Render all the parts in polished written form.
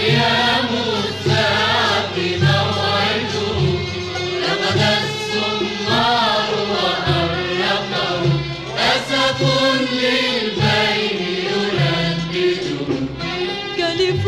قيام الساعة موعده، رقد السمار وأرقه، أسف للبين يردده. كلف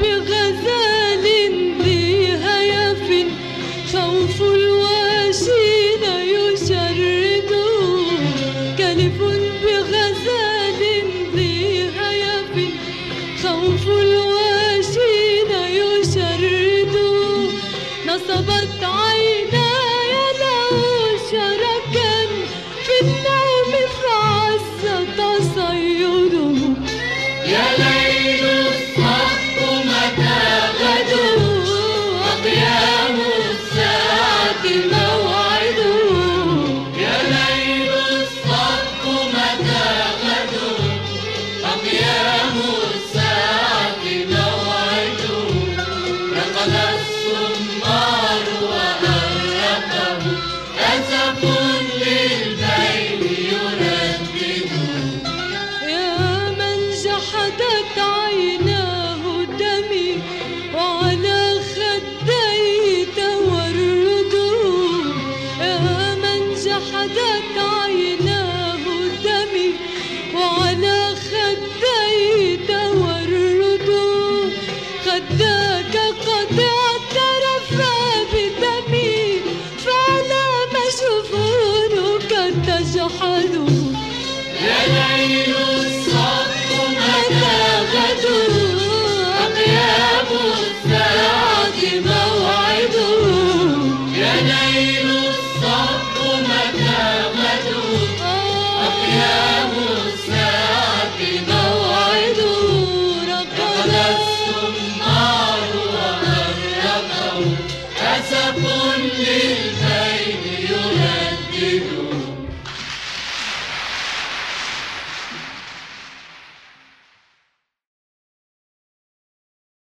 بغزال ذي هيف، خوف الواشين يشرده. كلف بغزال ذي هيف، خوف الواشين يشرده. نصبت عيناي له شركا في النوم فعز تصيده. يا ليل الصف متى غدو، وقيام الساعة موعده. يا ليل الصف متى غدو، وقيام الساعة موعده. رقد السمار وأرقه، أسف للبين يردده. يا من جحدت عيناه دمي، وعلى خديه تورده. يا من جحدت عيناه دمي، وعلى خديه تورده. خداك قد اعترفا بدمي، فعلى مشفونك تجحده. يا ليل الصف متى غدو، وقيام الساعة موعده. يا ليل الصف متى غدو، وقيام الساعة موعده. رقد السمار وأرقه، أسف للبين يردده.